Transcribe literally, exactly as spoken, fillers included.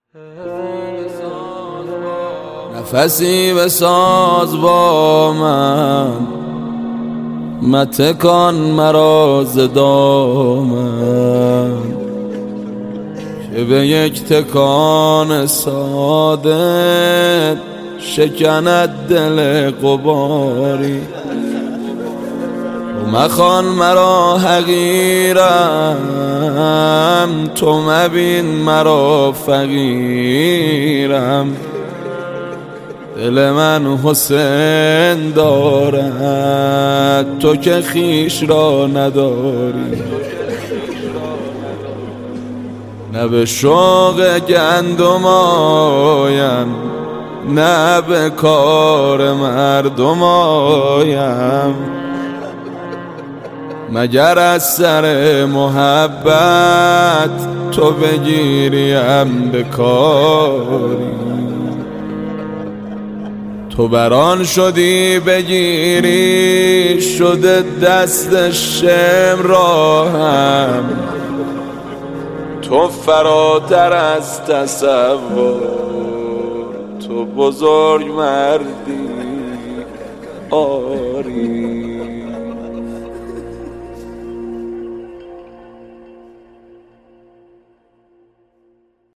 نفسی بساز با من، متکان مرا ز دامن، که به یک تکان ساده شکند دل غباری. تو مخوان مرا حقیرم، تو مبین مرا فقیرم. دل من حسین دارد تو که خویش را نداری. نه به شوق گندم آیم، نه به کار مردم آیم، مگر از سر محبت تو بگیریم به کاری. تو بران شدی بگیری، شده دست شم راهم. تو فراتر از تصور، تو بزرگ مردی آری.